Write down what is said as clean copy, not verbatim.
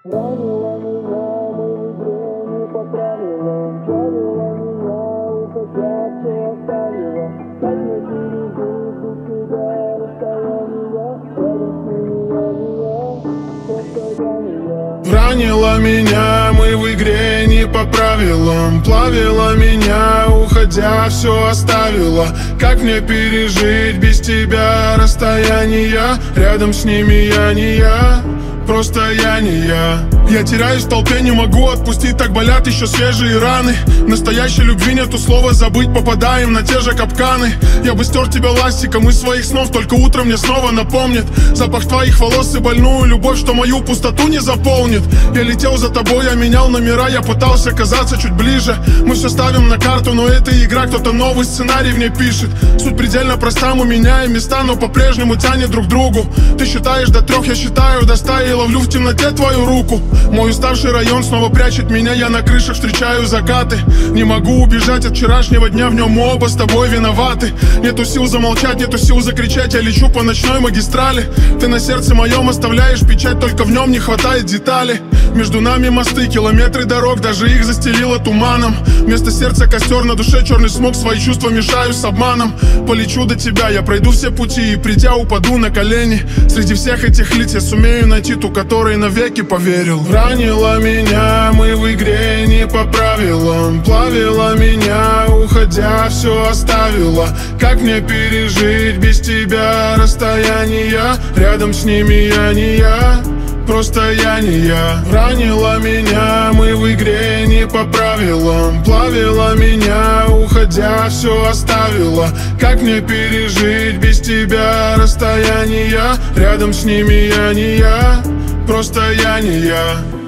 Ранила меня, мы в игре не по правилам. Правила меня, уходя, все оставила. Как мне пережить без тебя расстояние? Рядом с ними просто я не я. Ранила меня, мы в игре не по правилам. Плавила меня, уходя, все оставила. Как мне пережить без тебя расстояние? Рядом с ними я не я, просто я не я. Я теряюсь в толпе, не могу отпустить, так болят еще свежие раны. Настоящей любви нету слова забыть, попадаем на те же капканы. Я бы стер тебя ластиком из своих снов, только утром мне снова напомнит запах твоих волос и больную любовь, что мою пустоту не заполнит. Я летел за тобой, я менял номера, я пытался казаться чуть ближе. Мы все ставим на карту, но это игра, кто-то новый сценарий в ней пишет. Суть предельно проста, мы меняем места, но по-прежнему тянет друг к другу. Ты считаешь до 3, я считаю до 100 и ловлю в темноте твою руку. Мой уставший район снова прячет меня, я на крышах встречаю закаты. Не могу убежать от вчерашнего дня, в нем мы оба с тобой виноваты. Нету сил замолчать, нету сил закричать, я лечу по ночной магистрали. Ты на сердце моем оставляешь печать, только в нем не хватает деталей. Между нами мосты, километры дорог, даже их застелило туманом. Вместо сердца костер, на душе черный смог, свои чувства мешаю с обманом. Полечу до тебя, я пройду все пути и придя упаду на колени. Среди всех этих лиц я сумею найти ту, которой навеки поверил. Ранила меня, мы в игре не по правилам. Плавила меня, уходя, все оставила. Как мне пережить без тебя расстояние? Рядом с ними я не я, просто я не я. Ранила меня, мы в игре не по правилам. Плавила меня, уходя, все оставила. Как мне пережить без тебя расстояние? Рядом с ними я не я, просто я не я.